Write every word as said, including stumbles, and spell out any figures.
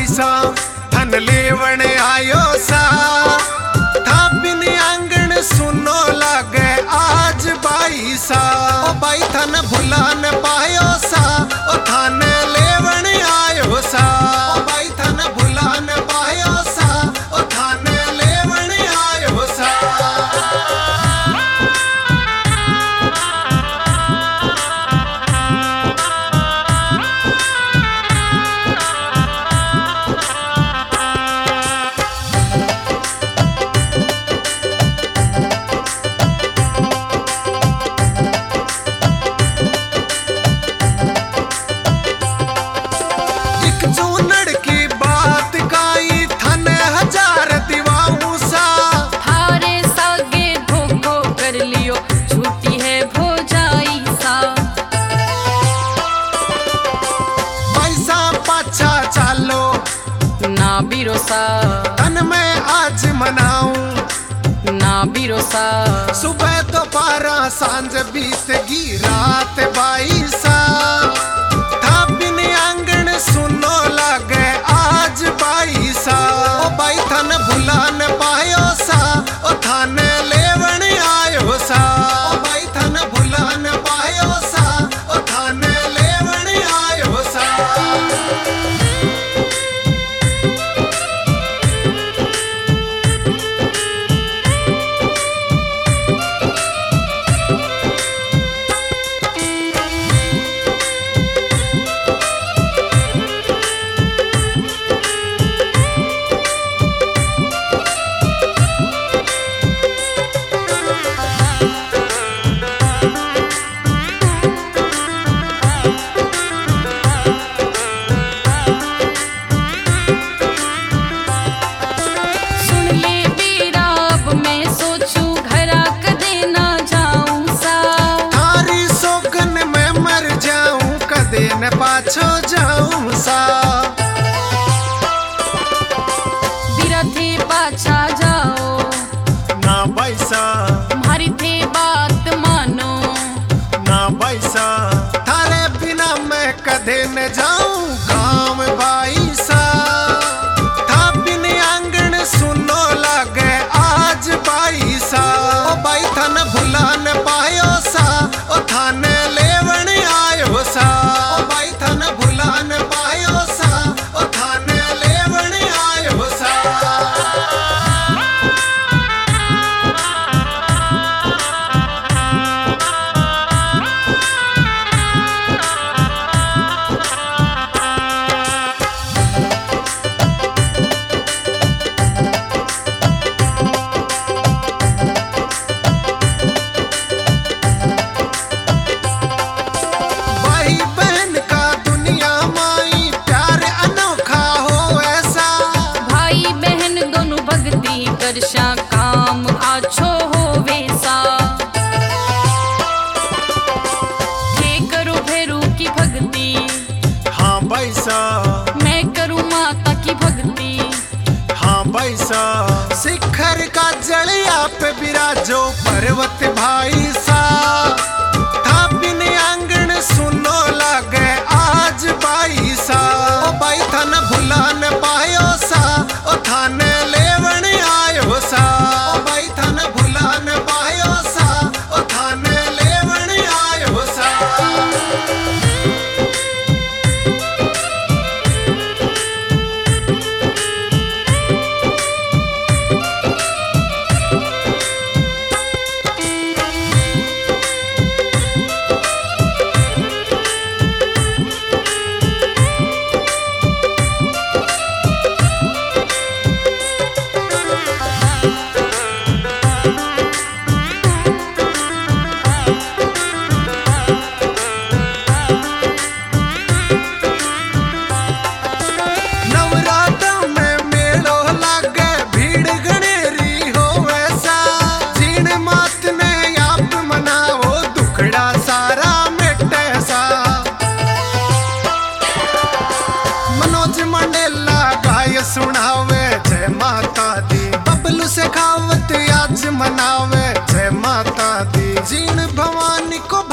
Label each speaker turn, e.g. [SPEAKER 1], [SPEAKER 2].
[SPEAKER 1] सा धन लेवण आयो सा था बिन आंगन सुनो लागे आज बाई सा ओ बाई थन भुला न पायो सा ओ थान लेवण आयो सा ओ बाई थन भुला न पायो सा ओ थान लेवण आयो सा।
[SPEAKER 2] बिरोसा
[SPEAKER 1] तन मैं आज मनाऊं
[SPEAKER 2] ना बिरोसा
[SPEAKER 1] सुबह तो बारह सांझ बीतगी रात बाईसा था बिन आंगन सुनो लागे आज बाईसा ओ बाई थन भुला न पायो सा ओ थान लेवण आयो सा ओ बाई थन भुला न पायो सा ओ थान लेवण आयो सा। न पाछो जाऊं सा
[SPEAKER 2] बिरा थे पाछा जाओ
[SPEAKER 1] ना पैसा
[SPEAKER 2] हमारी थे बात मानो
[SPEAKER 1] ना पैसा थारे बिना मैं कदे न जाऊं गाँव बाईसा था बिन आंगन सुनो लागे आज बाईसा ओ बाई थन भुला न पायो सा ओ थान लेवण आयो सा ओ बाई थन भुला न पायो सा ओ थान लेवण आयो सा।
[SPEAKER 2] वर्षा काम आछो हो वैसा थे करो भैरू की भक्ति
[SPEAKER 1] हाँ पैसा
[SPEAKER 2] मैं करूँ माता की भक्ति
[SPEAKER 1] हाँ पैसा शिखर का जड़िया पे बिराजो पर्वत भाई सा था बिन आंगन सुनो लागे आज बाई सा ओ बाई थन भुला न पायो सा ओ थान लेवण आयो सा ओ बाई थन भुला न पायो सा ओ थान लेवण आयो सा। सुनावे जय माता दी बबलू से खावत आज मनावे जय माता दी जीण भवानी को